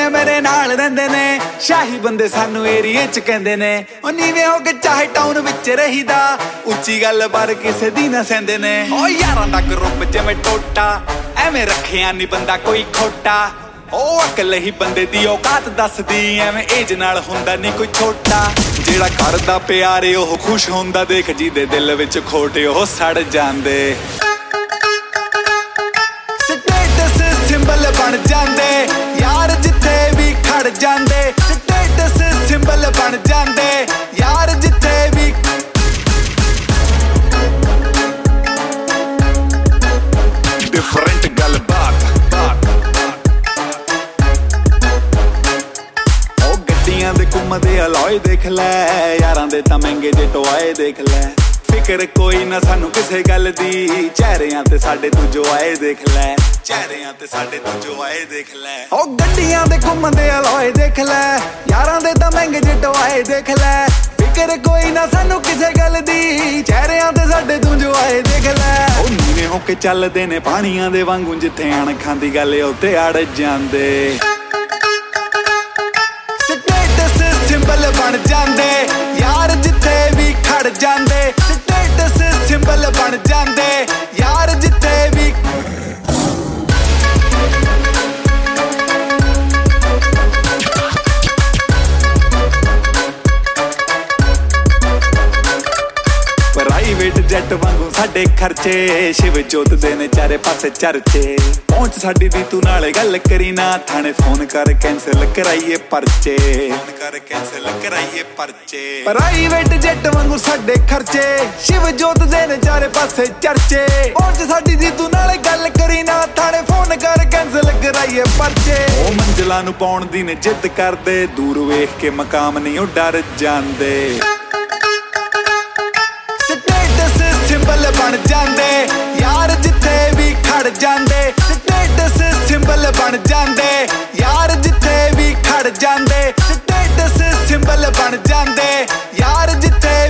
ਮੇਰੇ ਨਾਲ ਰਹਿੰਦੇ ਨੇ, ਸ਼ਾਹੀ ਬੰਦੇ ਸਾਨੂੰ ਏਰੀਏ ਚ ਕਹਿੰਦੇ ਨੇ। ਉਹ ਨੀਵੇਂ ਹੋ ਕੇ ਚਾਹੇ ਟਾਊਨ ਵਿੱਚ ਰਹੀਦਾ, ਉੱਚੀ ਗੱਲ ਪਰ ਕਿਸੇ ਦੀ ਨਾ ਸਹਿੰਦੇ ਨੇ। ਉਹ ਯਾਰਾਂ ਦਾ ਗਰੁੱਪ ਜਿਵੇਂ ਟੋਟਾ, ਐਵੇਂ ਰੱਖਿਆ ਨੀ ਬੰਦਾ ਕੋਈ ਖੋਟਾ। ਉਹ ਅਕਲ ਹੀ ਬੰਦੇ ਦੀ ਔਕਾਤ ਦੱਸਦੀ, ਐਵੇਂ ਏਜ ਨਾਲ ਹੁੰਦਾ ਨੀ ਕੋਈ ਛੋਟਾ। ਜਿਹੜਾ ਕਰਦਾ ਪਿਆਰੇ ਉਹ ਖੁਸ਼ ਹੁੰਦਾ ਦੇਖ, ਜਿਹਦੇ ਦਿਲ ਵਿੱਚ ਖੋਟੇ ਉਹ ਸੜ ਜਾਂਦੇ। ਸਟੇਟਸ ਸਿੰਬਲ ਬਣ ਜਾਂਦੇ ਯਾਰ ਜਿੱਥੇ ਵੀ ਖੜ ਜਾਂਦੇ। ਸਟੇਟਸ ਸਿੰਬਲ ਬਣ ਜਾਂਦੇ ਯਾਰ ਜਿੱਥੇ ਵੀ। ਡਿਫਰੈਂਟ ਗੱਲਬਾਤ, ਉਹ ਗੱਡੀਆਂ ਦੇ ਘੁੰਮਦੇ ਅਲੋਏ ਦੇਖ ਲੈ, ਯਾਰਾਂ ਦੇ ਤਾਂ ਮਹਿੰਗੇ ਜੇ ਟੋਏ ਦੇਖ ਲੈ। ਫਿਕਰ ਕੋਈ ਨਾ ਸਾਨੂੰ ਕਿਸੇ ਗੱਲ ਦੀ, ਚਿਹਰਿਆਂ ਤੇ ਸਾਡੇ ਤੂੰ ਜੋ ਆਏ ਦੇਖ ਲੈ, ਚਿਹਰਿਆਂ ਤੇ ਸਾਡੇ ਤੂੰ ਜੋ ਆਏ ਦੇਖ ਲੈ। ਉਹ ਗੱਡੀਆਂ ਦੇ ਘੁੰਮਦੇ ਅਲੋਏ ਦੇਖ ਲੈ, ਯਾਰਾਂ ਦੇ ਤਾਂ ਮਹਿੰਗੇ ਜੇ ਟੋਏ ਦੇਖ ਲੈ। ਫਿਕਰ ਕੋਈ ਨਾ ਸਾਨੂੰ ਕਿਸੇ ਗੱਲ ਦੀ, ਚਿਹਰਿਆਂ ਤੇ ਸਾਡੇ ਤੂੰ ਜੋ ਆਏ ਦੇਖ ਲੈ। ਉਹ ਨੀਵੇਂ ਹੋ ਕੇ ਚੱਲਦੇ ਨੇ ਪਾਣੀਆਂ ਦੇ ਵਾਂਗੂ, ਜਿੱਥੇ ਅਣਖਾਂ ਦੀ ਗੱਲ ਉੱਤੇ ਅੜ ਜਾਂਦੇ। ਸਟੇਟਸ ਸਿੰਬਲ ਬਣ ਜਾਂਦੇ ਯਾਰ ਜਿੱਥੇ ਵੀ ਖੜ ਜਾਂਦੇ। ਸਟੇਟਸ ਸਿੰਬਲ ਬਣ ਜਾਂਦੇ ਯਾਰ ਜਿੱਥੇ ਵੀ। ਪ੍ਰਾਈਵੇਟ ਜੈਟ ਵਾਂਗੂ ਸਾਡੇ ਖਰਚੇ, ਸ਼ਿਵ ਜੋਤ ਦੇ ਨੇ ਚਾਰੇ ਪਾਸੇ ਚਰਚੇ। ਪਹੁੰਚ ਸਾਡੀ ਦੀ ਤੂੰ ਨਾਲੇ ਗੱਲ ਕਰੀ ਨਾ, ਥਾਣੇ ਫੋਨ ਕਰ ਕੈਂਸਲ ਕਰਾਈਏ ਪਰਚੇ, ਫੋਨ ਕਰ ਕੈਂਸਲ ਕਰਾਈਏ ਪਰਚੇ। ਪ੍ਰਾਈਵੇਟ ਜੈਟ ਵਾਂਗੂ ਸਾਡੇ ਖਰਚੇ, ਸ਼ਿਵ ਜੋਤ ਦੇ ਨੇ ਚਾਰੇ ਪਾਸੇ ਚਰਚੇ। ਪਹੁੰਚ ਸਾਡੀ ਦੀ ਤੂੰ ਨਾਲੇ ਗੱਲ ਕਰੀ ਨਾ, ਥਾਣੇ ਫੋਨ ਕਰ ਕੈਂਸਲ ਕਰਾਈਏ ਪਰਚੇ। ਉਹ ਮੰਜ਼ਿਲਾਂ ਨੂੰ ਪਾਉਣ ਦੀ ਨੇ ਜਿੱਦ ਕਰਦੇ, ਦੂਰ ਵੇਖ ਕੇ ਮਕਾਮ ਨਹੀਂ ਉਹ ਡਰ ਜਾਂਦੇ। ਸਟੇਟਸ ਸਿੰਬਲ ਬਣ ਜਾਂਦੇ ਯਾਰ ਜਿੱਥੇ ਵੀ ਖੜ ਜਾਂਦੇ। ਸਟੇਟਸ ਸਿੰਬਲ ਬਣ ਜਾਂਦੇ ਯਾਰ ਜਿੱਥੇ ਵੀ ਖੜ ਜਾਂਦੇ। ਸਟੇਟਸ ਸਿੰਬਲ ਬਣ ਜਾਂਦੇ ਯਾਰ ਜਿੱਥੇ